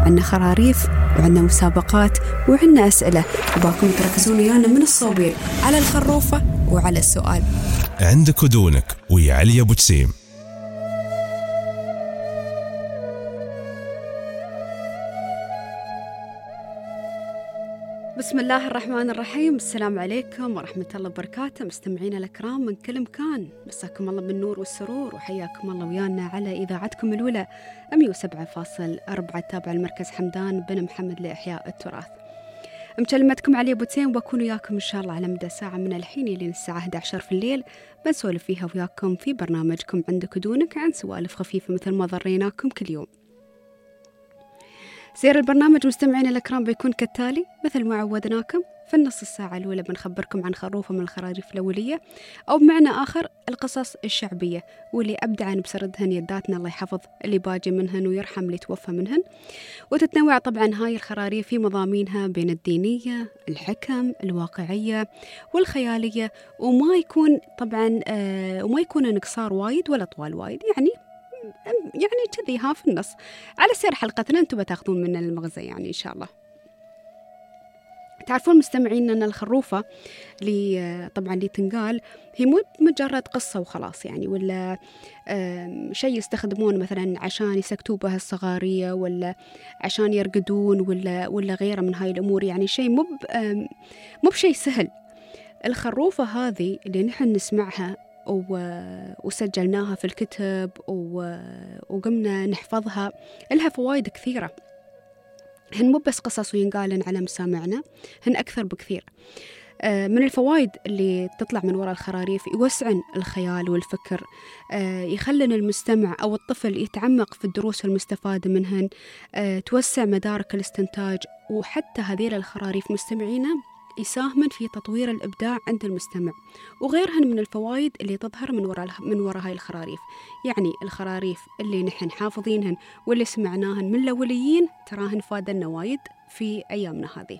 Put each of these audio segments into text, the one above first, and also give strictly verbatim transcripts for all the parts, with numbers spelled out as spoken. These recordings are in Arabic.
عندنا خراريف وعندنا مسابقات وعندنا أسئلة، وباكم تركزون ويانا من الصوبين على الخروفة وعلى السؤال. عندك ودونك ويا علي أبو جسيم. بسم الله الرحمن الرحيم. السلام عليكم ورحمة الله وبركاته، مستمعينا الأكرام من كل مكان، مساكم الله بالنور والسرور وحياكم الله ويانا على إذاعتكم الأولى مية وسبعة فاصلة أربعة تابع المركز حمدان بن محمد لإحياء التراث. مكلمتكم علي أبو جسيم، وبكون وياكم إن شاء الله على مدى ساعة من الحين لين الساعة إحدى عشر في الليل، بنسولف فيها وياكم في برنامجكم عندك ودونك عن سوالف خفيفة مثل ما ضريناكم كل يوم. سير البرنامج مستمعين الأكرام بيكون كالتالي، مثل ما عودناكم في النص الساعة الأولى بنخبركم عن خروفة من الخراريف الأولية، أو بمعنى آخر القصص الشعبية واللي أبدعن بسردهن يداتنا الله يحفظ اللي باجي منهن ويرحم اللي توفى منهن. وتتنوع طبعا هاي الخراريف في مضامينها بين الدينية، الحكم، الواقعية والخيالية، وما يكون طبعا آه وما يكون قصار وايد ولا طوال وايد، يعني يعني كذي ها في النص. على سير حلقتنا انتم بتاخذون من المغزى يعني ان شاء الله. تعرفون مستمعين ان الخروفه اللي طبعا اللي تنقال هي مو مجرد قصه وخلاص يعني، ولا شيء يستخدمون مثلا عشان يسكتوا بها الصغاريه، ولا عشان يرقدون، ولا ولا غيره من هاي الامور، يعني شيء مو مو بشيء سهل. الخروفه هذه اللي نحن نسمعها وسجلناها في الكتب وقمنا نحفظها، لها فوائد كثيرة. هن مو بس قصص وينقالن على مسامعنا، هن أكثر بكثير. من الفوائد اللي تطلع من وراء الخراريف، يوسعن الخيال والفكر، يخلن المستمع أو الطفل يتعمق في الدروس المستفادة منهن، توسع مدارك الاستنتاج. وحتى هذيل الخراريف مستمعينا يساهمن في تطوير الإبداع عند المستمع، وغيرهن من الفوائد اللي تظهر من وراء من وراء هاي الخراريف. يعني الخراريف اللي نحن حافظينهن واللي سمعناهن من الأوليين تراهن فادنا وايد في أيامنا هذه.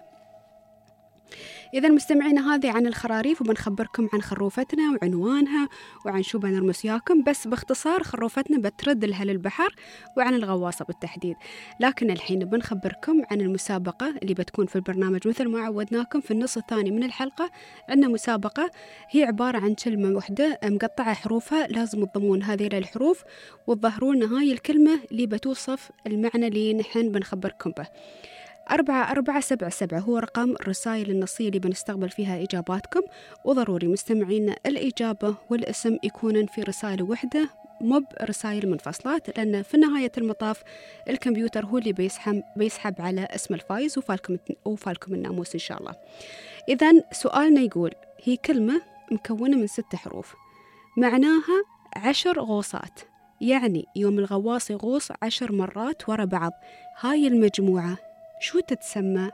إذا مستمعينا هذه عن الخراريف، وبنخبركم عن خروفتنا وعنوانها وعن شو بنرمس ياكم. بس باختصار خروفتنا بترد لها للبحر وعن الغواصة بالتحديد. لكن الحين بنخبركم عن المسابقة اللي بتكون في البرنامج مثل ما عودناكم. في النص الثاني من الحلقة عندنا مسابقة هي عبارة عن كلمة واحدة مقطعة حروفها، لازم تضمون هذه الحروف وتظهرون هاي الكلمة اللي بتوصف المعنى اللي نحن بنخبركم به. أربعة أربعة سبعة سبعة هو رقم الرسائل النصية اللي بنستقبل فيها إجاباتكم، وضروري مستمعين الإجابة والاسم يكونن في رسالة واحدة، مو برسائل منفصلات، لأن في نهاية المطاف الكمبيوتر هو اللي بيسحب بيسحب على اسم الفايز وفالكم وفالكم الناموس إن شاء الله. إذن سؤالنا يقول، هي كلمة مكونة من ست حروف، معناها عشر غوصات، يعني يوم الغواص يغوص عشر مرات ورا بعض. هاي المجموعة شو تتسمى؟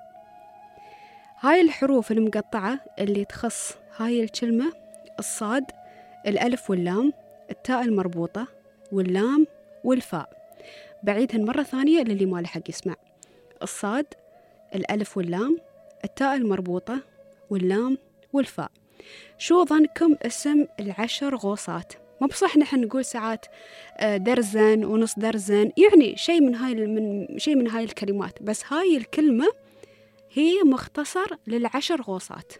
هاي الحروف المقطعة اللي تخص هاي الكلمة: الصاد، الألف واللام، التاء المربوطة واللام والفاء. بعيدهن مرة ثانية للي ما لحق يسمع: الصاد، الألف واللام، التاء المربوطة واللام والفاء. شو ظنكم اسم العشر غوصات؟ ما بصح نحن نقول ساعات درزن ونص درزن، يعني شيء من هاي من شيء من هاي الكلمات، بس هاي الكلمة هي مختصر للعشر غوصات.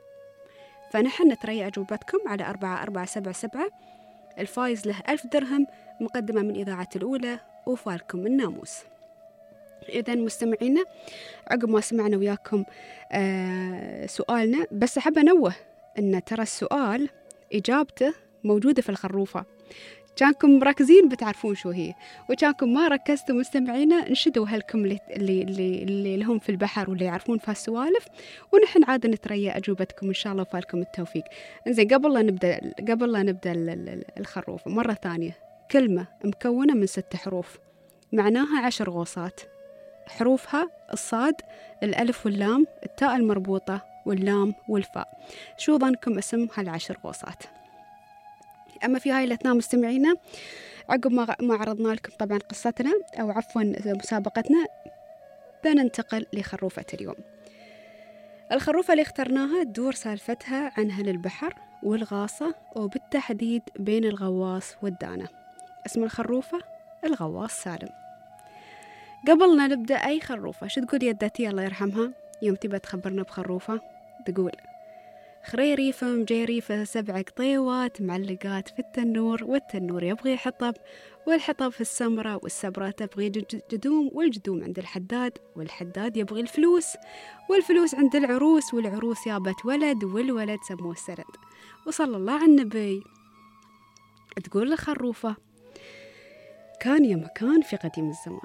فنحن نتريا أجوبتكم على أربعة أربعة سبعة سبعة. الفايز له ألف درهم مقدمة من إذاعة الأولى وفالكم الناموس. إذن مستمعينا، عقب ما سمعنا وياكم آه سؤالنا، بس أحب أنوه أن ترى السؤال إجابته موجودة في الخروفة. كانكم مركزين بتعرفون شو هي، وكانكم ما ركزتوا مستمعينا نشدوا هالكم اللي, اللي, اللي, اللي لهم في البحر واللي يعرفون في هالسوالف، ونحن عادة نتريا أجوبتكم إن شاء الله وفالكم التوفيق. إنزين، قبل لا نبدأ قبل لا نبدأ الخروفة مرة ثانية، كلمة مكونة من ست حروف، معناها عشر غوصات، حروفها الصاد، الألف واللام، التاء المربوطة واللام والفاء. شو ظنكم اسم هالعشر غوصات؟ أما في هاي الأثناء مستمعينا، عقب ما ما عرضنا لكم طبعا قصتنا أو عفوا مسابقتنا، بننتقل لخروفة اليوم. الخروفة اللي اخترناها تدور سالفتها عن أهل البحر والغاصة، وبالتحديد بين الغواص والدانة. اسم الخروفة الغواص سالم. قبل لا نبدأ أي خروفة، شو تقول يدتي الله يرحمها يوم تبى تخبرنا بخروفة؟ تقول: خريريفة مجيريفة سبع قطيوات معلقات في التنور، والتنور يبغي حطب، والحطب في السمرة، والسمرة تبغي جدوم، والجدوم عند الحداد، والحداد يبغي الفلوس، والفلوس عند العروس، والعروس يابت ولد، والولد سموه السند. وصلى الله على النبي. تقول الخروفة: كان يا مكان في قديم الزمان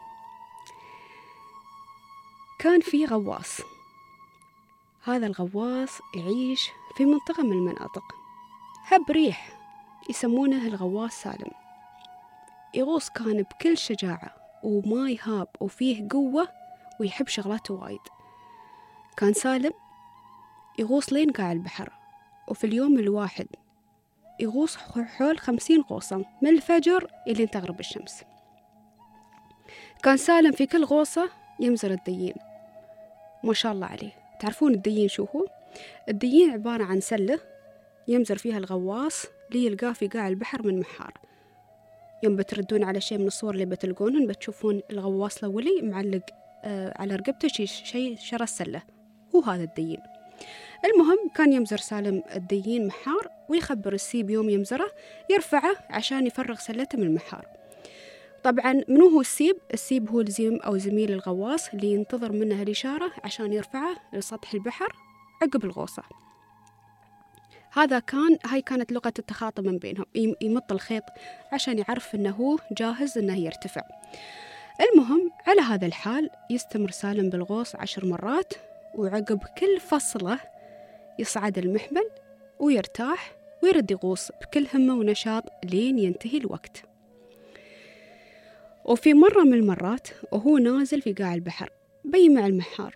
كان في غواص. هذا الغواص يعيش في منطقة من المناطق هب ريح، يسمونه الغواص سالم. يغوص كان بكل شجاعة وما يهاب وفيه قوة ويحب شغلاته وايد. كان سالم يغوص لين قاع البحر، وفي اليوم الواحد يغوص حول خمسين غوصة من الفجر إلى تغرب الشمس. كان سالم في كل غوصة يمزر الديين، ما شاء الله عليه. تعرفون الديين شو هو؟ الديين عبارة عن سلة يمزر فيها الغواص ليلقاه في قاع البحر من محار. يوم بتردون على شيء من الصور اللي بتلقونهن بتشوفون الغواص الأولي معلق آه على رقبته شيء شي شرى السلة، هو هذا الديين. المهم كان يمزر سالم الديين محار، ويخبر السيب يوم يمزره يرفعه عشان يفرغ سلته من المحار. طبعا منو هو السيب؟ السيب هو الزيم أو زميل الغواص اللي ينتظر منه الإشارة عشان يرفعه لسطح البحر عقب الغوصة. هذا كان هاي كانت لغة التخاطب من بينهم، يمط الخيط عشان يعرف أنه هو جاهز أنه يرتفع. المهم على هذا الحال يستمر سالم بالغوص عشر مرات، وعقب كل فصلة يصعد المحمل ويرتاح ويرد يغوص بكل همة ونشاط لين ينتهي الوقت. وفي مرة من المرات وهو نازل في قاع البحر بيمع المحار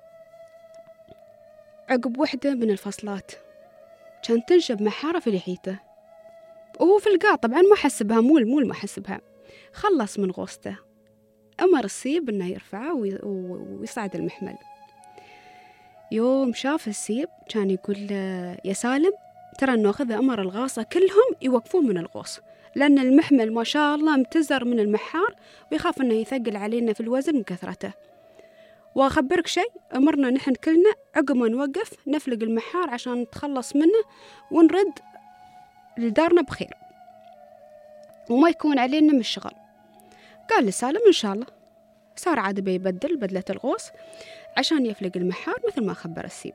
عقب وحدة من الفصلات كان تنشب محارة في لحيته، وهو في القاع طبعا ما حسبها، مول مول ما حسبها. خلص من غوصته، أمر السيب إنه يرفعه ويصعد المحمل. يوم شاف السيب كان يقول: يا سالم ترى إنه أخذ أمر الغاصة كلهم يوقفون من الغوص، لأن المحمل ما شاء الله امتزر من المحار ويخاف إنه يثقل علينا في الوزن من كثرته. وأخبرك شيء، أمرنا نحن كلنا عقب ما نوقف نفلق المحار عشان نتخلص منه ونرد لدارنا بخير وما يكون علينا من الشغل. قال لسالم: إن شاء الله. صار عاد بيبدل بدلة الغوص عشان يفلق المحار مثل ما خبر السيب.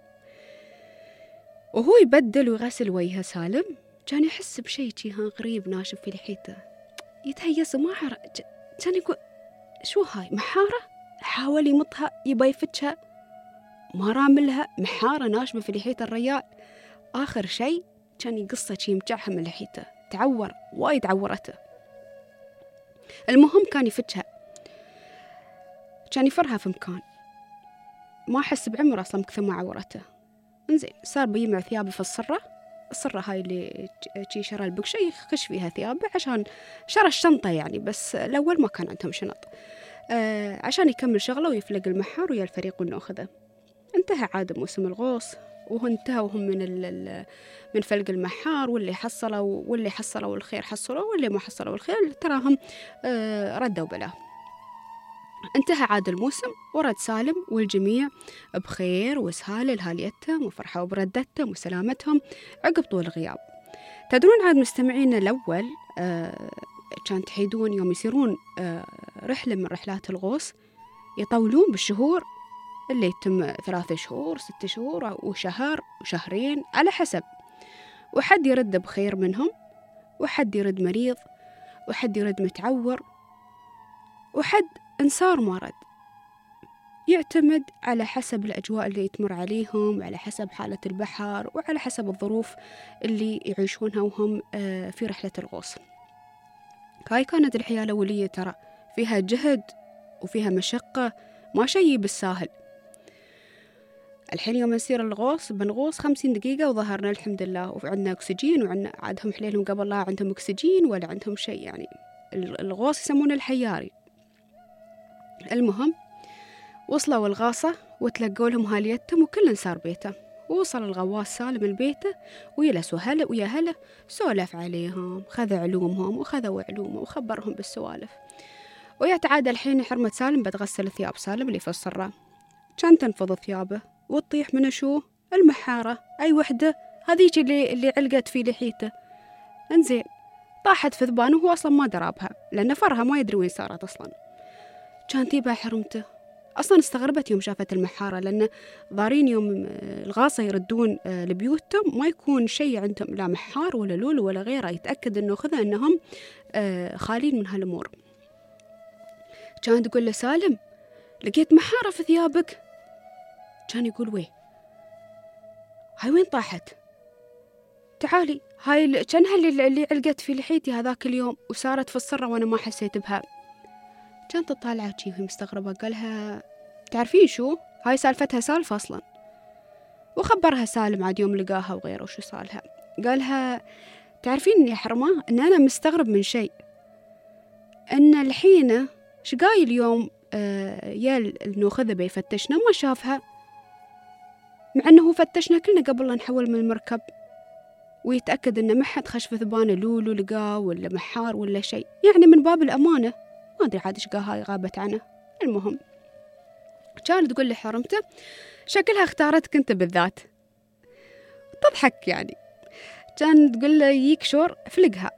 وهو يبدل ويغسل وجهه سالم كان يحس بشيء جيها غريب ناشف في لحيته، يتهيس وما عرف. كان يقول: شو هاي محارة؟ حاول يمطها يبا يفتشها، ما راملها، محارة ناشفة في لحية الرجال. آخر شيء كان يقصه شي مجعها من لحيته، تعور وايد عورته. المهم كان يفتشها، كان يفرها في مكان ما حس بعمره أصلا كثر ما عورته. انزين صار بيجمع ثيابه في الصرة، الصرة هاي اللي شي شرى البقشة يخش فيها ثيابه عشان شرى الشنطة يعني، بس الأول ما كان عندهم شنط. آه عشان يكمل شغله ويفلق المحار ويا الفريق ونأخذه. انتهى عاد موسم الغوص، وهو انتهى وهم من ال من فلق المحار، واللي حصلوا واللي حصلوا الخير حصلوا، واللي ما حصلوا الخير تراهم آه ردوا بلاه. انتهى عاد الموسم ورد سالم والجميع بخير وسهالة لهاليتهم وفرحوا بردتهم وسلامتهم عقب طول غياب. تدرون عاد مستمعين الأول آه كان تحيدون يوم يصيرون آه رحلة من رحلات الغوص يطولون بالشهور اللي يتم ثلاثة شهور ست شهور وشهر وشهرين على حسب، وحد يرد بخير منهم، وحد يرد مريض، وحد يرد متعور، وحد انصار ما رد. يعتمد على حسب الأجواء اللي تمر عليهم، وعلى حسب حالة البحر، وعلى حسب الظروف اللي يعيشونها وهم في رحلة الغوص. هاي كانت الحياة الأولية، ترى فيها جهد وفيها مشقة، ما شيء بالساهل. الحين يوم نسير الغوص بنغوص خمسين دقيقة وظهرنا الحمد لله وعندنا أكسجين، وعندنا عندهم حليلهم قبل لا عندهم أكسجين ولا عندهم شيء يعني. الغوص يسمونه الحياري. المهم وصلوا الغاصة وتلقوا لهم هاليتهم وكل صار بيته. ووصل الغواص سالم البيته ويلسوا هلا ويا هلا، سولف عليهم، خذ علومهم وخذوا علومه وخبرهم بالسوالف. ويتعادى الحين حرمة سالم بتغسل ثياب سالم اللي في الصرة. كان تنفض ثيابه وتطيح من شو؟ المحارة. أي وحدة هذيك اللي اللي علقت في لحيته. انزين طاحت في ذبانه وهو أصلا ما درابها لأن فرها ما يدري وين صارت أصلا. كان تيبها حرمته أصلا استغربت يوم شافت المحارة لأن ضارين يوم الغاصة يردون لبيوتهم ما يكون شيء عندهم لا محار ولا لولو ولا غيره، يتأكد أنه خذها أنهم خالين من هالأمور. كان تقول له سالم لقيت محارة في ثيابك. كان يقول ويه هاي وين طاحت؟ تعالي هاي كانها اللي, اللي علقت في لحيتي هذاك اليوم وصارت في الصرة وأنا ما حسيت بها. كانت تطالع شي وهي مستغربة. قالها تعرفين شو هاي سالفتها سالفة أصلا. وخبرها سالم عاد يوم لقاها وغيره وشو صالها. قالها تعرفين يا حرمة إن أنا مستغرب من شيء، إن الحين شقاي اليوم آه يال النوخذة بيفتشنا ما شافها، مع أنه فتشنا كلنا قبل لا نحول من المركب ويتأكد إن ما حد خش في ثبانه لولو لقاه ولا محار ولا شيء، يعني من باب الأمانة ما أدري عاد إيش هاي غابت عنه. المهم كانت تقول لي حرمته شكلها اختارتك أنت بالذات. تضحك يعني. كانت تقول له ييك شور فلقها.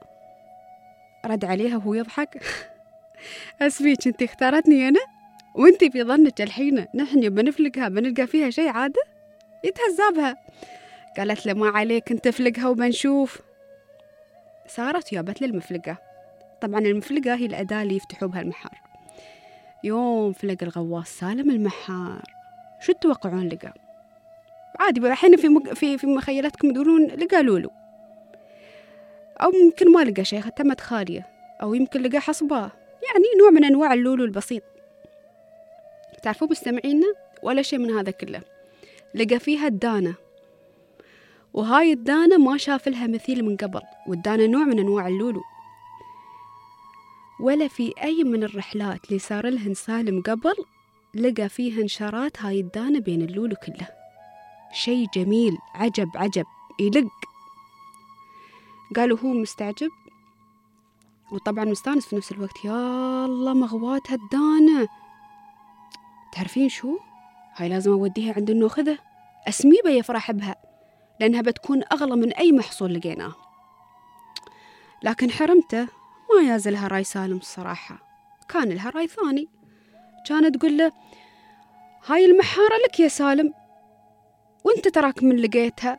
رد عليها وهو يضحك أسبيك أنت اختارتني أنا وأنت في ظنك الحين نحن بنفلقها بنلقى فيها شيء عادة؟ يتهزبها. قالت له ما عليك أنت فلقها وبنشوف. صارت يابت للمفلقة. طبعا المفلقة هي الأداة اللي يفتحوا بها المحار. يوم فلق الغواص سالم المحار شو تتوقعون لقى؟ عادي الحين في مج... في في مخيلتكم تقولون لقى لولو، أو يمكن ما لقى شيء تمت خالية، أو يمكن لقى حصباه، يعني نوع من أنواع اللولو البسيط. تعرفوا مستمعينا ولا شيء من هذا كله. لقى فيها الدانة، وهاي الدانة ما شاف لها مثيل من قبل، والدانة نوع من أنواع اللولو. ولا في أي من الرحلات اللي صار لهن سالم قبل لقى فيها انشارات هاي الدانة بين اللولو كله. شيء جميل عجب عجب يلق. قالوا هو مستعجب وطبعا مستانس في نفس الوقت. يا الله مغوات هالدانة. تعرفين شو؟ هاي لازم أوديها عند النوخذة أسميبة يفرح بها لأنها بتكون أغلى من أي محصول لقيناه. لكن حرمته ما يازلها راي سالم الصراحة، كان لها راي ثاني. كانت تقول له هاي المحارة لك يا سالم وانت تراك من لقيتها.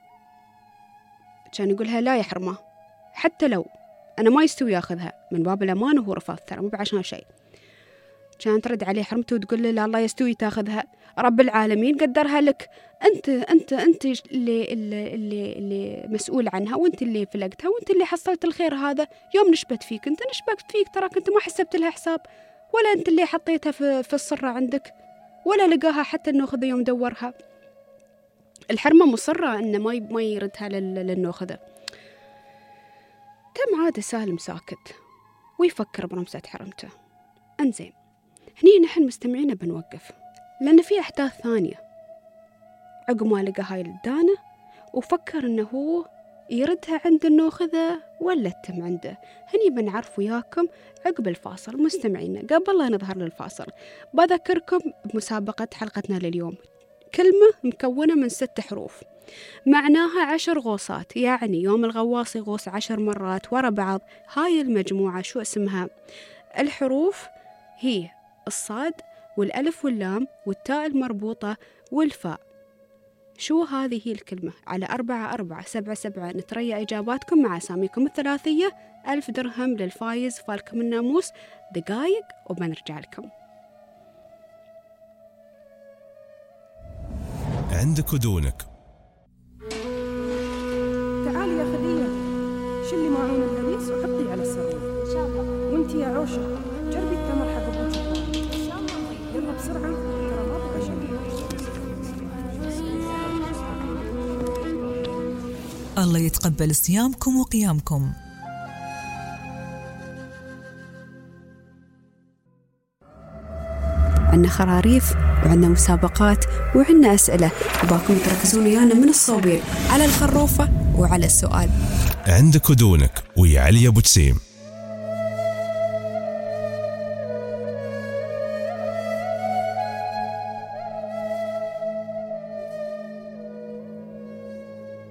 كان يقولها لا يا حرمة، حتى لو أنا ما يستوي ياخذها من باب الأمان، وهو رفض ترى مو بعشان شيء. كانت ترد عليه حرمته وتقول له لا الله يستوي تاخذها، رب العالمين قدرها لك، أنت أنت أنت اللي اللي اللي, اللي مسؤول عنها، وأنت اللي فلقتها، وأنت اللي حصلت الخير هذا. يوم نشبت فيك أنت نشبت فيك تراك أنت ما حسبت لها حساب، ولا أنت اللي حطيتها في في الصرة عندك، ولا لقاها حتى النوخذة يوم دورها. الحرمة مصرة إنه ما ما يردها للنوخذة. تم عاد سالم ساكت ويفكر برمسة حرمته. أنزين هني نحن مستمعين بنوقف لأن في أحداث ثانية. عقب ما لقى هاي الدانة وفكر إنه هو يردها عند النوخذة ولا تتم عنده. هني بنعرف وياكم عقب الفاصل. مستمعينا قبل لا نظهر للفاصل بذكركم بمسابقة حلقتنا لليوم. كلمة مكونة من ست حروف معناها عشر غوصات، يعني يوم الغواص يغوص عشر مرات ورا بعض. هاي المجموعة شو اسمها؟ الحروف هي الصاد والألف واللام والتاء المربوطة والفاء. شو هذه هي الكلمة؟ على أربعة أربعة سبعة سبعة نتريا إجاباتكم مع أساميكم الثلاثية. ألف درهم للفايز فالكم الناموس. دقايق وبنرجع لكم. عندك ودونك. تعالي يا خديجة شلي معون اللبيس وحطيه على السرير إن شاء الله. وانتي يا عوشة جربي التمر حق أبوك إن شاء الله. يلا بسرعة ترى ما بقى شيء. الله يتقبل صيامكم وقيامكم. عندنا خراريف وعندنا مسابقات وعندنا أسئلة، وباكم تركزون ويانا من الصوبين على الخروفة وعلى السؤال. عندك ودونك ويا علي أبو جسيم.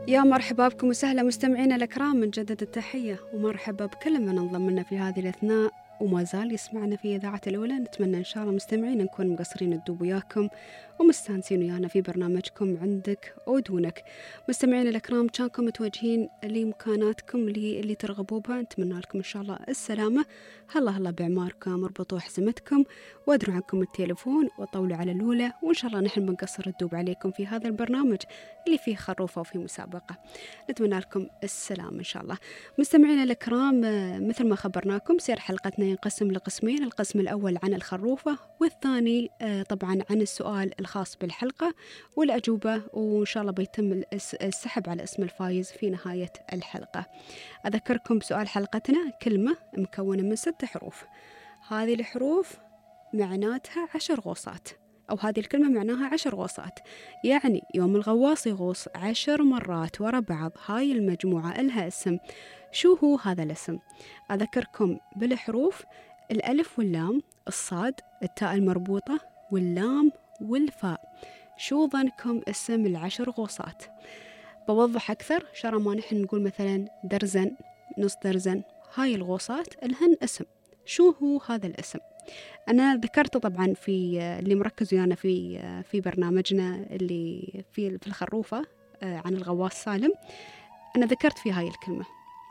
يا مرحبا بكم وسهلا مستمعينا الأكرام، من جدد التحية ومرحبا بكل من انضم لنا في هذه الأثناء وما زال يسمعنا في إذاعة الأولى. نتمنى إن شاء الله مستمعينا نكون مقصرين الدوب وياكم ومستانسين ويانا في برنامجكم عندك ودونك. مستمعينا الأكرام، كانكم متوجهين لمكاناتكم اللي, اللي ترغبوا بها، نتمنى لكم إن شاء الله السلامة. هلا هلا بعماركم، اربطوا حزمتكم وادروا عنكم التليفون وطولوا على الأولى، وإن شاء الله نحن بنقصر الدوب عليكم في هذا البرنامج اللي فيه خروفة وفي مسابقة. نتمنى لكم السلام إن شاء الله. مستمعينا الأكرام، مثل ما خبرناكم سير حلقتنا ينقسم لقسمين، القسم الأول عن الخروفة والثاني طبعا عن السؤال الخاص بالحلقة والأجوبة، وإن شاء الله بيتم السحب على اسم الفايز في نهاية الحلقة. أذكركم بسؤال حلقتنا: كلمة مكونة من ست حروف، هذه الحروف معناتها عشر غوصات، أو هذه الكلمة معناها عشر غوصات، يعني يوم الغواص يغوص عشر مرات ورا بعض هاي المجموعة إلها اسم. شو هو هذا الاسم؟ أذكركم بالحروف: الألف واللام، الصاد، التاء المربوطة، واللام والفاء. شو ظنكم اسم العشر غوصات؟ بوضح أكثر، شرى ما نحن نقول مثلا درزن، نص درزن، هاي الغوصات لهن اسم. شو هو هذا الاسم؟ أنا ذكرت طبعا في اللي مركز ويانا في في برنامجنا اللي في في الخروفة عن الغواص سالم، أنا ذكرت في هاي الكلمة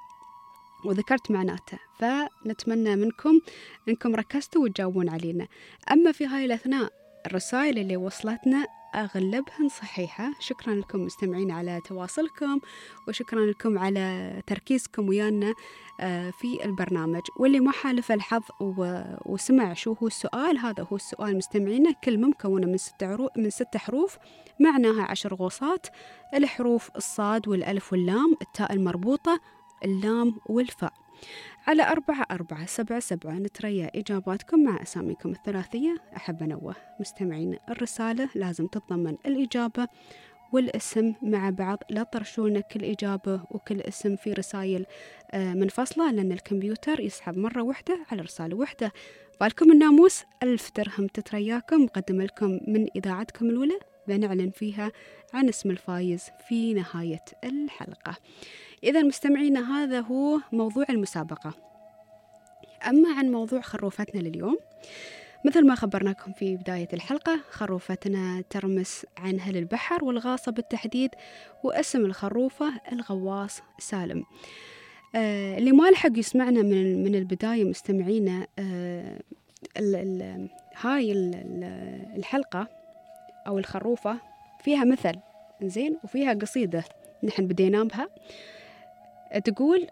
وذكرت معناتها، فنتمنى منكم أنكم ركزتوا وتجاوبون علينا. أما في هاي الأثناء الرسائل اللي وصلتنا أغلبهن صحيحة. شكرا لكم مستمعين على تواصلكم، وشكرا لكم على تركيزكم ويانا في البرنامج. واللي ما حالف الحظ وسمع شو هو السؤال، هذا هو السؤال مستمعينا: كلمة مكونة من ست من ست حروف معناها عشر غوصات، الحروف الصاد والألف واللام، التاء المربوطة، اللام والفاء. على أربعة أربعة سبعة سبعة نتريا إجاباتكم مع أساميكم الثلاثية. أحب أنوه مستمعين، الرسالة لازم تتضمن الإجابة والاسم مع بعض، لا ترشون كل إجابة وكل اسم في رسائل منفصلة، لأن الكمبيوتر يسحب مرة واحدة على رسالة واحدة. بالكم الناموس ألف درهم تترياكم، مقدم لكم من إذاعتكم الأولى، بنعلن فيها عن اسم الفايز في نهاية الحلقة. إذا مستمعينا، هذا هو موضوع المسابقة. أما عن موضوع خروفتنا لليوم، مثل ما خبرناكم في بداية الحلقة، خروفتنا ترمس عن أهل البحر والغاصة بالتحديد، واسم الخروفة الغواص سالم. آه اللي ما لحق يسمعنا من من البداية مستمعينا، آه ال ال هاي ال الحلقة أو الخروفة فيها مثل زين وفيها قصيدة نحن بدينا بها، تقول: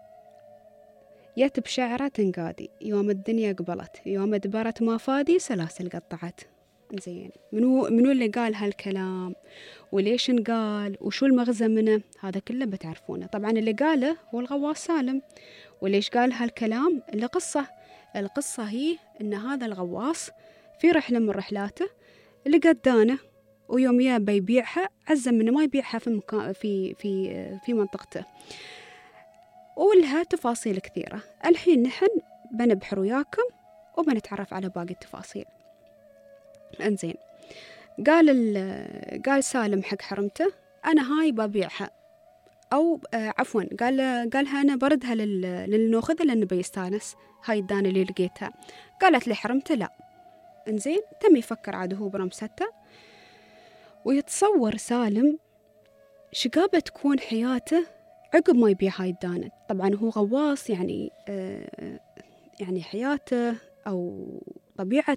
يت بشعرة تنقادي يوم الدنيا قبلت، يوم دبرت ما فادي سلاسل قطعت. زين، منو منو اللي قال هالكلام وليش انقال وشو المغزى منه؟ هذا كله بتعرفونه. طبعا اللي قاله هو الغواص سالم. وليش قال هالكلام؟ اللي قصة القصة هي ان هذا الغواص في رحلة من رحلاته لقى دانة، ويوم يا بيبيعها عزم انه ما يبيعها في مكان في في في منطقته، ولها تفاصيل كثيرة. الحين نحن بنبحر وياكم وبنتعرف على باقي التفاصيل. انزين، قال قال سالم حق حرمته: أنا هاي ببيعها، أو آه عفوا قال قالها أنا بردها للنوخذة لأنه بيستانس هاي الدانة اللي لقيتها. قالت لي حرمته لا. انزين، تم يفكر عاد هو برمسته، ويتصور سالم شقابة تكون حياته عقب ما يبيع هاي الدانة. طبعا هو غواص، يعني آه يعني حياته أو طبيعة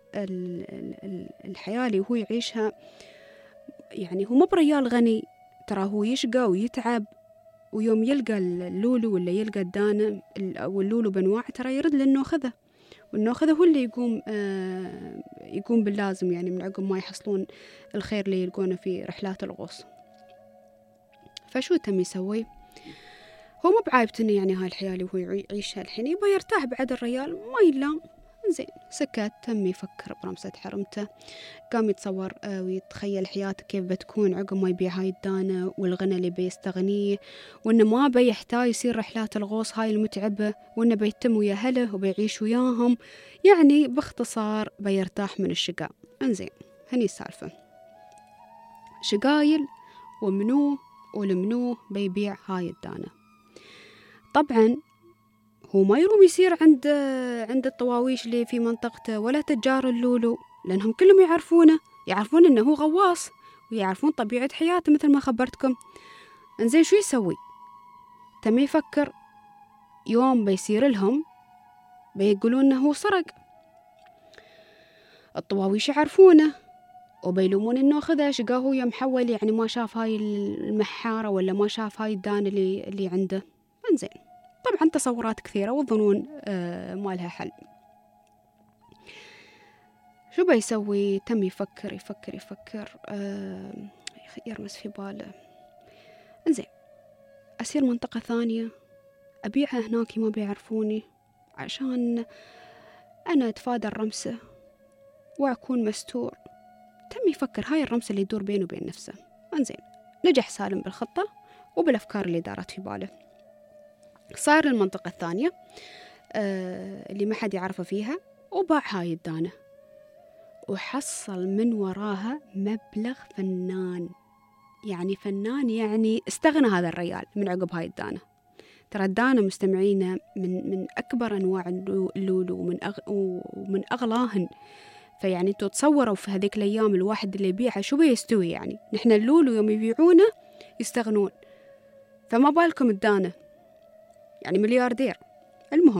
الحياة اللي هو يعيشها، يعني هو مو بريال غني، ترى هو يشقى ويتعب، ويوم يلقى اللولو ولا يلقى الدانة أو اللولو بنواع ترى يرد للنوخذة، والنوخذة هو اللي يقوم آه يقوم باللازم، يعني من عقب ما يحصلون الخير اللي يلقونه في رحلات الغوص. فشو تم يسوي؟ هو مو بعايبتني يعني هاي الحياة اللي هو يعيشها الحين، يبغى يرتاح بعد الريال ما يلام. زين، سكت، تم يفكر برمسة حرمته، قام يتصور آه ويتخيل حياته كيف بتكون عقب ما يبيع هاي الدانة، والغنى اللي بيستغنيه، وإنه ما بيحتاج يصير رحلات الغوص هاي المتعبة، وإنه بيتم ويا أهله وبيعيش وياهم، يعني باختصار بيرتاح من الشقاء. انزين، هني السالفة، شقايل ومنو ولمنوه بيبيع هاي الدانة. طبعا هو ما يروم يصير عند عند الطواويش اللي في منطقته ولا تجار اللولو، لأنهم كلهم يعرفونه، يعرفون إنه هو غواص ويعرفون طبيعة حياته مثل ما خبرتكم. إنزين شو يسوي؟ تم يفكر يوم بيصير لهم بيقولون إنه هو سرق. الطواويش يعرفونه وبيلومون إنه خذها شقاه هو يوم حول، يعني ما شاف هاي المحارة ولا ما شاف هاي الدانة اللي اللي عنده. إنزين طبعا تصورات كثيرة والظنون آه ما لها حل. شو بيسوي؟ تم يفكر يفكر يفكر آه يرمس في باله، إنزين أسير منطقة ثانية أبيعها هناك ما بيعرفوني عشان أنا أتفادى الرمسة وأكون مستور. تم يفكر هاي الرمسة اللي يدور بينه وبين نفسه. إنزين نجح سالم بالخطة وبالأفكار اللي دارت في باله. صار المنطقة الثانية آه اللي ما حد يعرفه فيها وباع هاي الدانة وحصل من وراها مبلغ فنان، يعني فنان، يعني استغنى هذا الرجال من عقب هاي الدانة. ترى الدانة مستمعين من من أكبر أنواع اللولو ومن أغ ومن أغلاهن، فيعني انتوا تصوروا في هذيك الأيام الواحد اللي يبيعها شو بيستوي. يعني نحن اللولو يوم يبيعونه يستغنون، فما بالكم الدانة، يعني ملياردير. المهم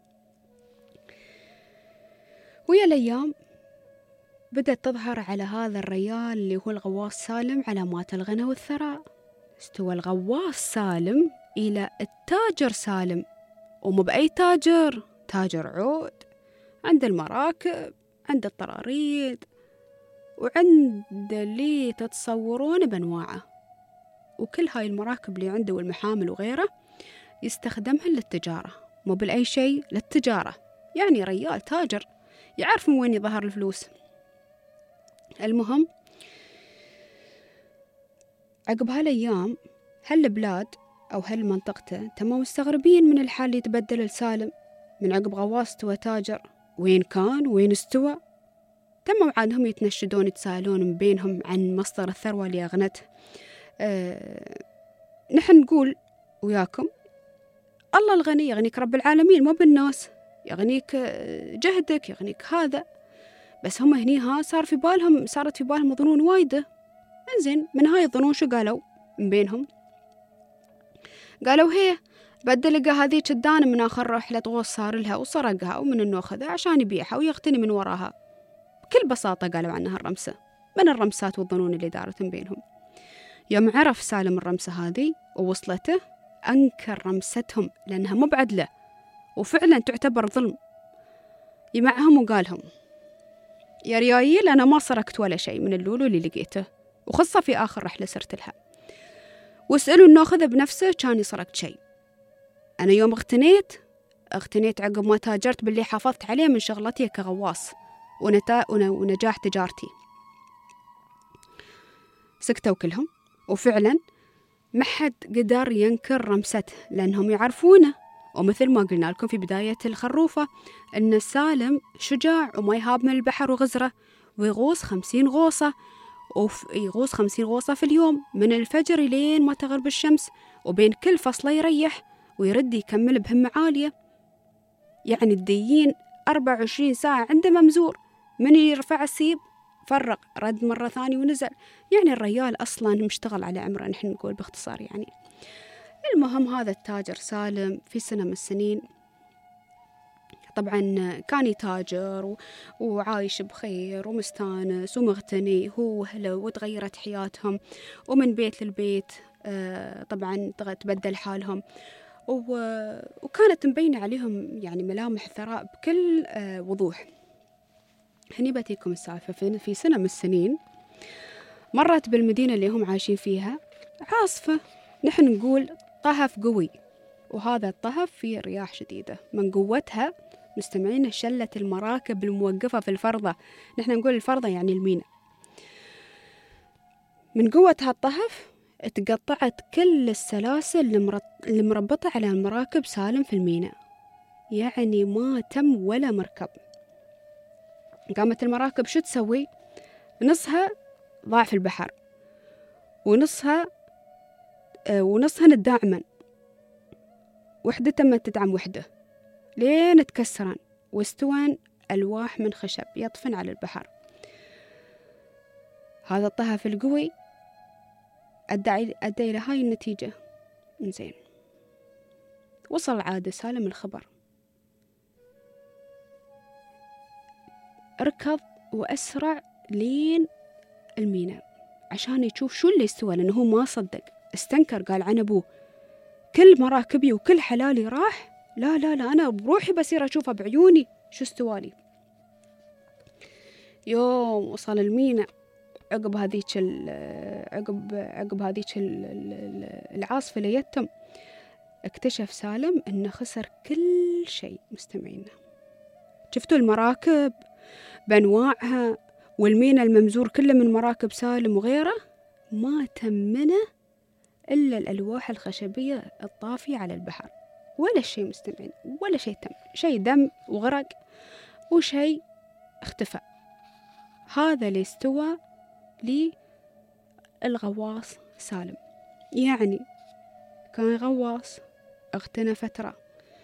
ويا الأيام بدأت تظهر على هذا الرجال اللي هو الغواص سالم علامات الغنى والثراء. استوى الغواص سالم إلى التاجر سالم، ومو بأي تاجر، تاجر عود، عند المراكب، عند الطراريد، وعند اللي تتصورون بأنواعه. وكل هاي المراكب اللي عنده والمحامل وغيره يستخدمها للتجارة، مو بالأي شيء، للتجارة. يعني ريال تاجر يعرف من وين يظهر الفلوس. المهم عقب هالأيام هالبلاد أو هالمنطقة تمام مستغربين من الحال اللي يتبدل لسالم من عقب غواص استوى تاجر. وين كان وين استوى؟ تمام عادهم يتنشدون يتساءلون من بينهم عن مصدر الثروة اللي أغنته. أه نحن نقول وياكم الله الغني يغنيك رب العالمين، مو بالناس، يغنيك جهدك، يغنيك هذا. بس هم هني ها صار في بالهم صارت في بالهم ظنون وايدة. إنزين من هاي الظنون شو قالوا من بينهم؟ قالوا هي بدل لقى هذيك الدانة من آخر رحلة غوص صار لها وسرقها ومن إنه أخذها عشان يبيعها ويغتني من وراها. بكل بساطة قالوا عنها الرمسة، من الرمسات والظنون اللي دارت من بينهم. يوم عرف سالم الرمسة هذه ووصلته أنكر رمستهم لأنها مو بعدلة وفعلا تعتبر ظلم. يمعهم وقالهم يا ريايل أنا ما سرقت ولا شيء من اللولو اللي لقيته، وخاصة في آخر رحلة سرت لها، واسألوا إنه أخذه بنفسه كاني سرقت شيء. أنا يوم اغتنيت اغتنيت عقب ما تاجرت باللي حافظت عليه من شغلتي كغواص ونتا... ونجاح تجارتي. سكتوا كلهم، وفعلا ما حد قدر ينكر رمسته لأنهم يعرفونه. ومثل ما قلنا لكم في بداية الخروفة أن سالم شجاع وما يهاب من البحر وغزره، ويغوص خمسين غوصة ويغوص خمسين غوصة في اليوم من الفجر لين ما تغرب الشمس، وبين كل فصلة يريح ويرد يكمل بهمة عالية. يعني الديين أربعة وعشرين ساعة عنده ممزور، من يرفع السيب فرق رد مرة ثانية ونزل. يعني الرجال أصلا مشتغل على عمره، نحن نقول باختصار يعني. المهم هذا التاجر سالم في سنة من السنين طبعا كان يتاجر وعايش بخير ومستانس ومغتني هو وأهله، وتغيرت حياتهم ومن بيت للبيت طبعا تبدل حالهم، وكانت مبينة عليهم يعني ملامح الثراء بكل وضوح. هني باتيكم السالفة. في سنة من السنين مرت بالمدينة اللي هم عايشين فيها عاصفة، نحن نقول طهف قوي، وهذا الطهف فيه رياح شديدة. من قوتها مستمعين شلت المراكب الموقفة في الفرضة، نحن نقول الفرضة يعني الميناء. من قوة هالطهف اتقطعت كل السلاسل اللي مربطة على المراكب سالم في الميناء، يعني ما تم ولا مركب. قامت المراكب شو تسوي؟ نصها ضاع في البحر ونصها ونصهن تداعمن، وحدة تم تدعم وحدة لين تكسرن واستوان ألواح من خشب يطفن على البحر. هذا الطهف القوي أدى أدى إلى هاي النتيجة. إنزين، وصل عاد سالم الخبر، ركض وأسرع لين الميناء عشان يشوف شو اللي استوى، لأنه هو ما صدق، استنكر، قال عن أبوه كل مراكبي وكل حلالي راح، لا لا لا أنا بروحي بصير أشوفها بعيوني شو استوالي. يوم وصل الميناء عقب هذيك عقب عقب هذيك العاصفة اللي يتم، اكتشف سالم إنه خسر كل شيء. مستمعينا، شفتوا المراكب بأنواعها والميناء الممزور كله من مراكب سالم وغيره، ما تمنه إلا الألواح الخشبية الطافية على البحر، ولا شيء. مستمعين، ولا شيء تم، شيء دم وغرق وشيء اختفى. هذا اللي استوى للغواص سالم. يعني كان غواص، اغتنى فترة،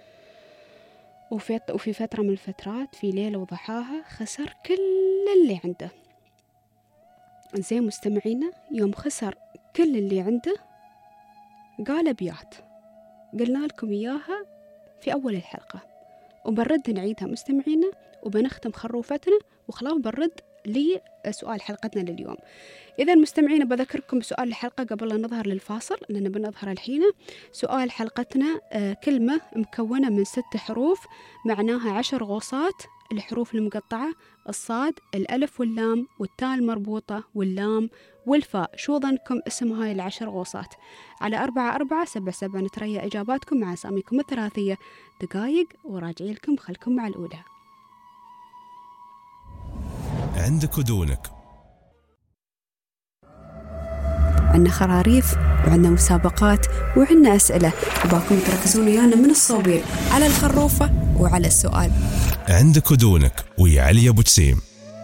وفي وفي فترة من الفترات في ليلة وضحاها خسر كل اللي عنده. زين مستمعينا، يوم خسر كل اللي عنده قال أبيات قلنا لكم إياها في أول الحلقة، وبنرد نعيدها مستمعينا، وبنختم خروفتنا وخلاص بنرد لسؤال حلقتنا لليوم. إذا مستمعين بذكركم بسؤال الحلقة قبل أن نظهر للفاصل، لأن بنظهر الحين. سؤال حلقتنا آه كلمة مكونة من ست حروف معناها عشر غوصات. الحروف المقطعة الصاد، الألف واللام والتاء المربوطة واللام والفاء. شو ظنكم اسم هاي العشر غوصات؟ على أربعة أربعة سبعة سبعة نتريا إجاباتكم مع أساميكم الثلاثية. دقايق وراجعي لكم، خلكم مع الأولى. عندك ودونك. عندنا خراريف وعندنا مسابقات وعندنا أسئلة، وباكم تركزون ويانا من الصوبين على الخروفة وعلى السؤال. عندك ودونك ويا علي أبو جسيم.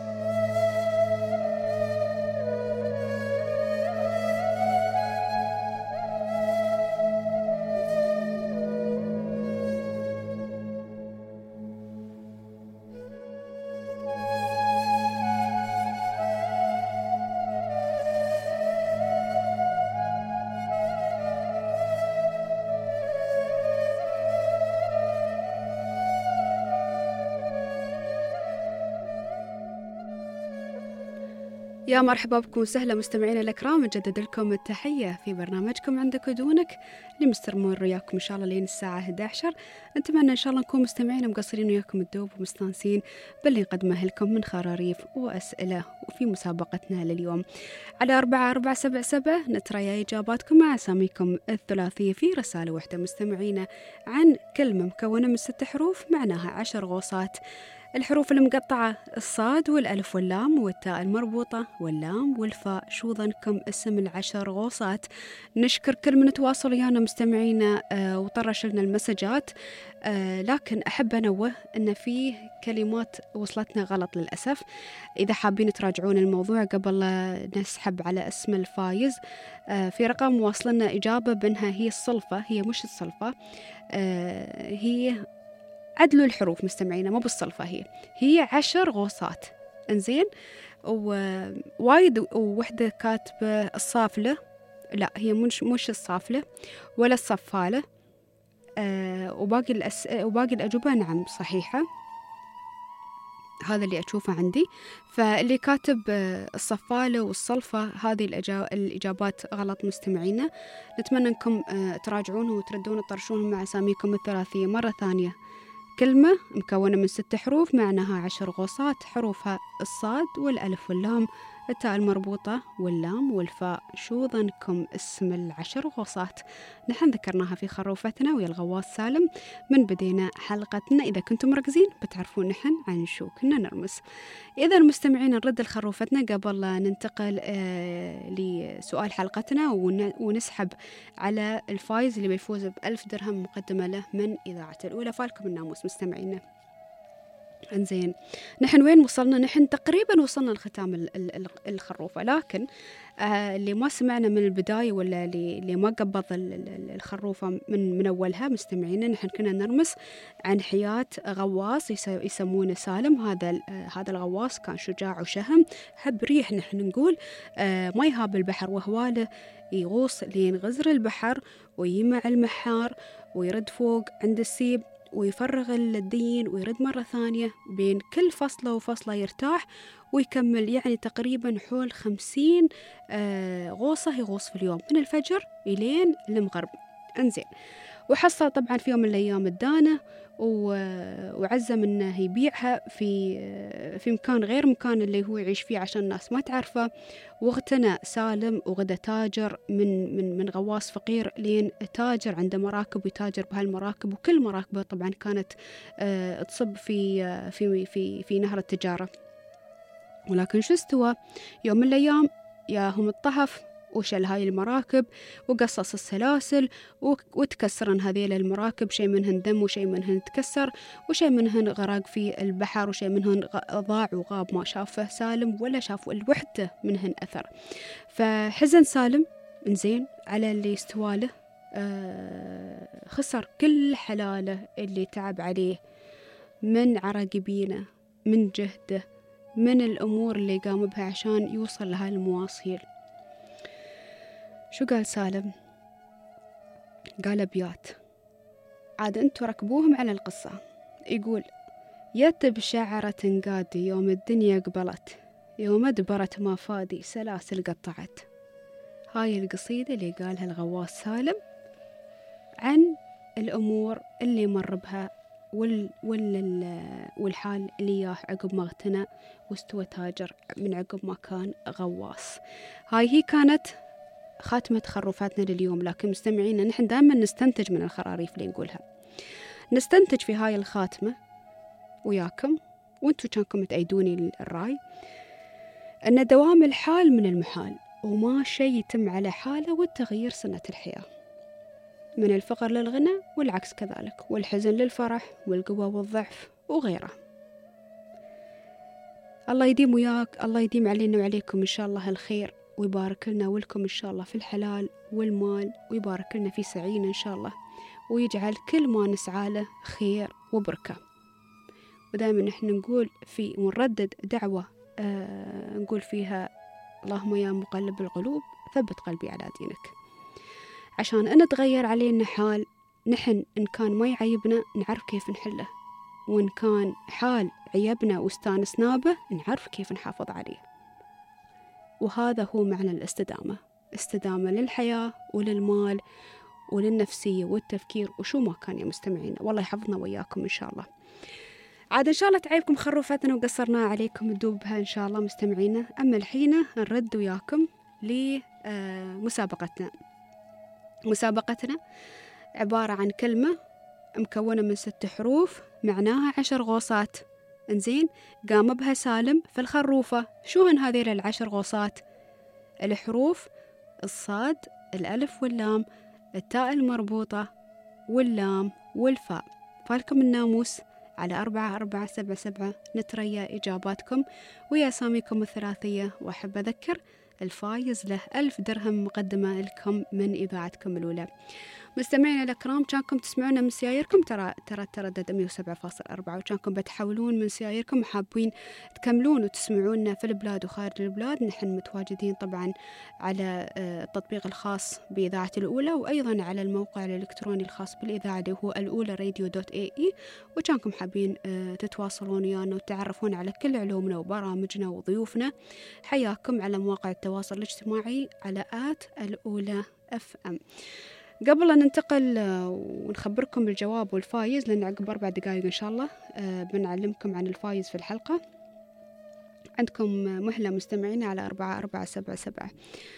يا مرحبا بكم وسهلا مستمعينا الأكرام، نجدد لكم التحية في برنامجكم عندك ودونك اللي مستمر وياكم إن شاء الله لين الساعة إحدى عشر. نتمنى إن شاء الله نكون مستمعين مقصرين وياكم الدوب ومستانسين باللي نقدمه لكم من خراريف وأسئلة وفي مسابقتنا لليوم. على أربعة أربعة سبعة سبعة نتريا إجاباتكم مع أساميكم الثلاثية في رسالة واحدة مستمعينا عن كلمة مكونة من ست حروف معناها عشر غوصات. الحروف المقطعة الصاد والألف واللام والتاء المربوطة واللام والفاء. شو ظنكم اسم العشر غوصات؟ نشكر كل من تواصل ويانا مستمعينا آه وطرش لنا المسجات، آه لكن أحب أنوه أن فيه كلمات وصلتنا غلط للأسف. إذا حابين تراجعون الموضوع قبل نسحب على اسم الفايز، آه في رقم واصلنا إجابة بأنها هي الصلفة. هي مش الصلفة، آه هي عدلوا الحروف مستمعينا، مو بالصلفة، هي هي عشر غوصات. انزين، ووايد ووحدة كاتبة الصافلة، لا هي مش مش الصافلة ولا الصفالة. آه وباقي الأس... وباقي الأجوبة نعم صحيحة، هذا اللي أشوفه عندي. فاللي كاتب الصفالة والصلفة هذه الأجا... الإجابات غلط مستمعينا. نتمنى أنكم تراجعونه وتردون تطرشونه مع أساميكم الثلاثية مرة ثانية. كلمة مكونة من ست حروف معناها عشر غوصات. حروفها الصاد والألف واللام التاء المربوطة واللام والفاء. شو ظنكم اسم العشر غوصات؟ نحن ذكرناها في خروفتنا ويا الغواص سالم من بدينا حلقتنا. إذا كنتم مركزين بتعرفون نحن عن شو كنا نرمس. إذا المستمعين نرد لخروفتنا قبل ننتقل آه لسؤال حلقتنا ونسحب على الفايز اللي بيفوز بألف درهم مقدمة له من إذاعة الأولى. فالكم الناموس مستمعينا. انزين، نحن وين وصلنا؟ نحن تقريبا وصلنا لختام الخروفة، لكن آه اللي ما سمعنا من البداية ولا اللي, اللي ما قبض الخروفة من, من أولها مستمعينا، نحن كنا نرمس عن حياة غواص يسمونه سالم. هذا آه هذا الغواص كان شجاع وشهم، هب ريح نحن نقول، آه ما يهاب البحر وهواله، يغوص لين غزر البحر ويمع المحار ويرد فوق عند السيب ويفرغ الدين ويرد مرة ثانية، بين كل فصلة وفصلة يرتاح ويكمل، يعني تقريبا حول خمسين آه غوصة يغوص في اليوم من الفجر إلين المغرب. انزين، وحصل طبعا في يوم من الأيام الدانة وعزم انه يبيعها في في مكان غير مكان اللي هو يعيش فيه عشان الناس ما تعرفه، واغتنى سالم وغدا تاجر من من من غواص فقير لين تاجر عنده مراكب ويتاجر بهالمراكب، وكل مراكبه طبعا كانت آه تصب في في في في نهر التجارة. ولكن شو استوى؟ يوم من الأيام ياهم الطهف وشل هاي المراكب وقصص السلاسل وتكسرن هذيل المراكب، شيء منهن دم وشيء منهن تكسر وشيء منهن غرق في البحر وشيء منهن ضاع وغاب، ما شافه سالم ولا شافوا الوحدة منهن أثر. فحزن سالم انزين على اللي استواله، آه خسر كل حلاله اللي تعب عليه من عرق بينه، من جهده، من الأمور اللي قام بها عشان يوصل لهاي المواصيل. شو قال سالم؟ قال أبيات عاد أنتوا ركبوهم على القصة. يقول: يتب شعرة تنقادي يوم الدنيا قبلت، يوم أدبرت ما فادي سلاسل قطعت. هاي القصيدة اللي قالها الغواص سالم عن الأمور اللي مر بها وال وال والحال اللي ياه عقب ما اغتنى واستوى تاجر من عقب ما كان غواص. هاي هي كانت خاتمة خروفاتنا لليوم. لكن مستمعينا، نحن دائما نستنتج من الخراريف اللي نقولها، نستنتج في هاي الخاتمة وياكم وانتو كانكم تأيدوني الرأي، أن دوام الحال من المحال وما شيء يتم على حاله، والتغيير سنة الحياة، من الفقر للغنى والعكس كذلك، والحزن للفرح والقوة والضعف وغيره. الله يديم وياك، الله يديم علينا وعليكم إن شاء الله الخير، ويبارك لنا ولكم إن شاء الله في الحلال والمال، ويبارك لنا في سعينا إن شاء الله، ويجعل كل ما نسعى له خير وبركة. ودائما نحن نقول في ونردد دعوة آه نقول فيها: اللهم يا مقلب القلوب ثبت قلبي على دينك. عشان أن نتغير علينا حال، نحن إن كان ما يعيبنا نعرف كيف نحله، وإن كان حال عيبنا واستانسنا به نعرف كيف نحافظ عليه. وهذا هو معنى الاستدامة، استدامة للحياة وللمال وللنفسية والتفكير وشو ما كان يا مستمعين. والله يحفظنا وياكم إن شاء الله. عاد إن شاء الله تعيبكم خروفتنا وقصرنا عليكم ندوبها إن شاء الله مستمعينا. أما الحين نرد وياكم لمسابقتنا. مسابقتنا عبارة عن كلمة مكونة من ست حروف معناها عشر غوصات. انزين، قام بها سالم في الخروفة. شو هن هذه العشر غوصات؟ الحروف: الصاد، الألف واللام، التاء المربوطة واللام والفاء. فالكم الناموس على أربعة أربعة سبعة سبعة نتريا إجاباتكم ويا أساميكم الثلاثية. وأحب أذكر الفايز له ألف درهم مقدمة لكم من إذاعتكم الأولى. مستمعينا الأكرام، كانكم تسمعونا من سيايركم ترى ترى تردد مية وسبعة فاصلة أربعة، وكانكم بتحولون من سيايركم حابين تكملون وتسمعونا في البلاد وخارج البلاد. نحن متواجدين طبعا على التطبيق الخاص بإذاعة الأولى، وأيضا على الموقع الإلكتروني الخاص بالإذاعة اللي هو الأولى راديو دوت اي اي. وكانكم حابين تتواصلون ويانا وتعرفون على كل علومنا وبرامجنا وضيوفنا، حياكم على مواقع التواصل الاجتماعي على آت الأولى اف ام. قبل أن ننتقل ونخبركم بالجواب والفايز، لأن عقب أربع دقائق إن شاء الله بنعلمكم عن الفايز في الحلقة. عندكم مهلة مستمعين على أربعة أربعة سبعة سبعة.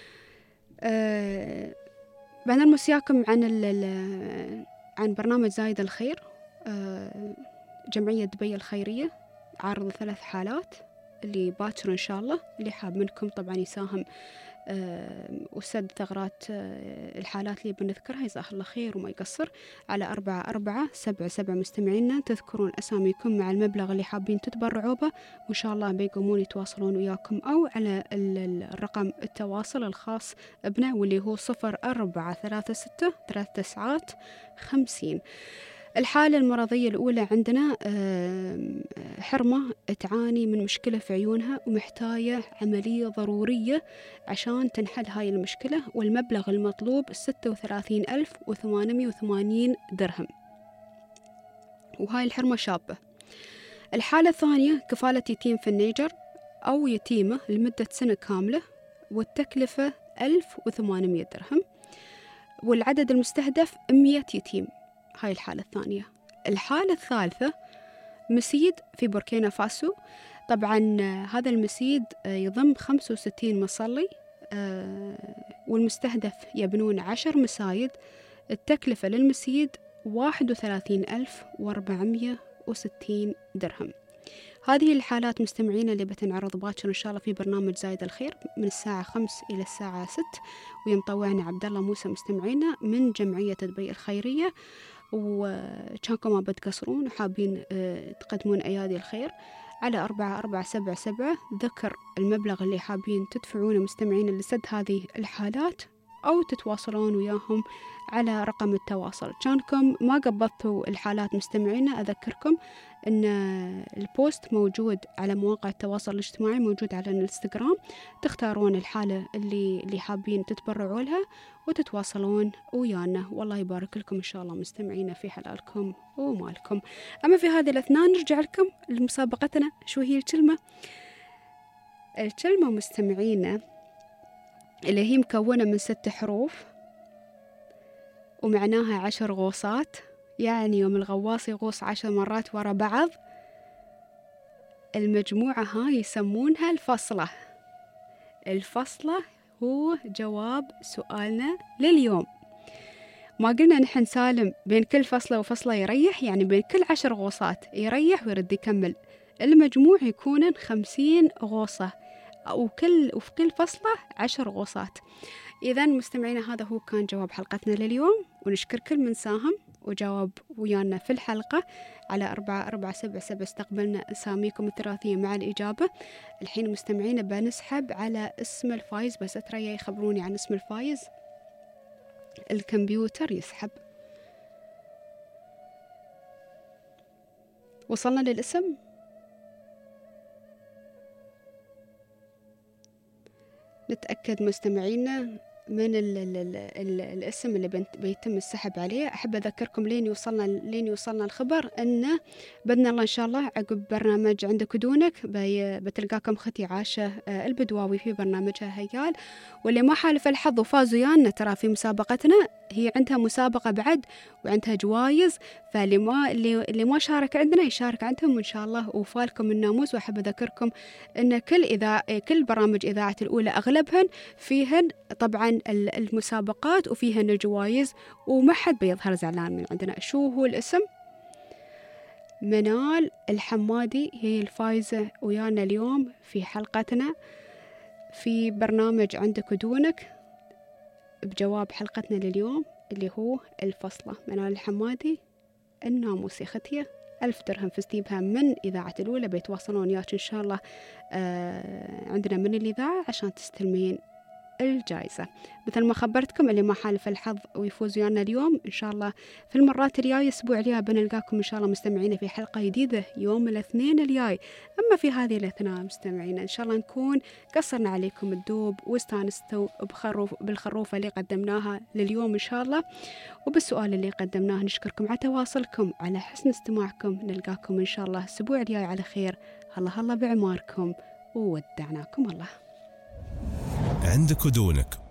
بنرمس ياكم عن عن برنامج زايد الخير. جمعية دبي الخيرية عارضة ثلاث حالات اللي باكر إن شاء الله. اللي حاب منكم طبعا يساهم وسد ثغرات الحالات اللي بنذكرها. جزاه الله خير وما يقصر. على أربعة أربعة سبعة سبعة مستمعينا تذكرون أساميكم مع المبلغ اللي حابين تتبرعوا به، وإن شاء الله بيقومون يتواصلون وياكم أو على الرقم التواصل الخاص بنا واللي هو صفر أربعة ثلاثة ستة ثلاث تسعات خمسين. الحالة المرضية الأولى عندنا حرمة تعاني من مشكلة في عيونها ومحتاجة عملية ضرورية عشان تنحل هاي المشكلة، والمبلغ المطلوب ستة وثلاثين ألف وثمانمائة وثمانين درهم، وهاي الحرمة شابة. الحالة الثانية كفالة يتيم في النيجر أو يتيمة لمدة سنة كاملة والتكلفة ألف وثمانمائة درهم، والعدد المستهدف مئة يتيم. هاي الحالة الثانية. الحالة الثالثة مسيد في بوركينا فاسو. طبعا هذا المسيد يضم خمسة وستين مصلي والمستهدف يبنون عشر مسايد. التكلفة للمسيد واحد وثلاثين ألف وأربعمائة وستين درهم. هذه الحالات مستمعين اللي بتنعرض باكر إن شاء الله في برنامج زايد الخير من الساعة خمس إلى الساعة ست، ويمطوعنا عبد الله موسى مستمعينا من جمعية دبي الخيرية. وكانكم ما بتقصرون وحابين تقدمون أيادي الخير على أربعة أربعة سبعة سبعة ذكر المبلغ اللي حابين تدفعونه مستمعين لسد هذه الحالات، أو تتواصلون وياهم على رقم التواصل. كانكم ما قبضتوا الحالات مستمعين أذكركم أن البوست موجود على مواقع التواصل الاجتماعي، موجود على الانستغرام، تختارون الحالة اللي اللي حابين تتبرعوا لها وتتواصلون ويانا. والله يبارك لكم إن شاء الله مستمعين في حلالكم ومالكم. أما في هذه الأثناء نرجع لكم لمسابقتنا. شو هي الكلمة؟ الكلمة مستمعين اللي هي مكونة من ست حروف ومعناها عشر غوصات، يعني يوم الغواص يغوص عشر مرات ورا بعض المجموعة هاي يسمونها الفصلة. الفصلة هو جواب سؤالنا لليوم. ما قلنا نحن سالم بين كل فصلة وفصلة يريح، يعني بين كل عشر غوصات يريح ويرد يكمل. المجموع يكون خمسين غوصة وكل وفي كل فصلة عشر غوصات. إذا مستمعينا هذا هو كان جواب حلقتنا لليوم، ونشكر كل من ساهم وجاوب ويانا في الحلقة. على أربعة أربعة سبعة سبعة استقبلنا أساميكم الثلاثية مع الإجابة. الحين مستمعينا بنسحب على اسم الفايز، بس أتريا يخبروني عن اسم الفايز. الكمبيوتر يسحب. وصلنا للاسم. نتأكد مستمعينا من ال ال ال ال الاسم اللي بيتم السحب عليه. أحب أذكركم لين يوصلنا لين يوصلنا الخبر أن بإذن الله إن شاء الله عقب برنامج عندك ودونك بتلقاكم ختي عاشة البدواوي في برنامجها هيال. واللي ما حالف الحظ وفاز ويانا ترى في مسابقتنا هي عندها مسابقة بعد وعندها جوائز، فاللي ما اللي, اللي ما شارك عندنا يشارك عندهم وإن شاء الله وفالكم الناموس. وأحب أذكركم أن كل إذا كل برامج إذاعة الأولى أغلبهن فيهن طبعا المسابقات وفيهن الجوائز، وما حد بيظهر زعلان من عندنا. شو هو الاسم؟ منال الحمادي هي الفايزة ويانا اليوم في حلقتنا في برنامج عندك ودونك بجواب حلقتنا لليوم اللي هو الفصلة. منال الحمادي الناموس يا ختية، ألف درهم فزتي بها من إذاعة الأولى. بيتواصلون وياك إن شاء الله آه عندنا من الإذاعة عشان تستلمين الجائزة. مثل ما خبرتكم اللي ما حالف الحظ ويفوز ويانا اليوم إن شاء الله في المرات الجاية الأسبوع الجاي بنلقاكم إن شاء الله مستمعين في حلقة جديدة يوم الاثنين الجاي. أما في هذه الاثناء مستمعين إن شاء الله نكون قصرنا عليكم الدوب واستانستوا بخروف بالخروفة اللي قدمناها لليوم إن شاء الله، وبالسؤال اللي قدمناه. نشكركم على تواصلكم على حسن استماعكم. نلقاكم إن شاء الله الأسبوع الجاي على خير. الله الله بعماركم وودعناكم الله. عندك ودونك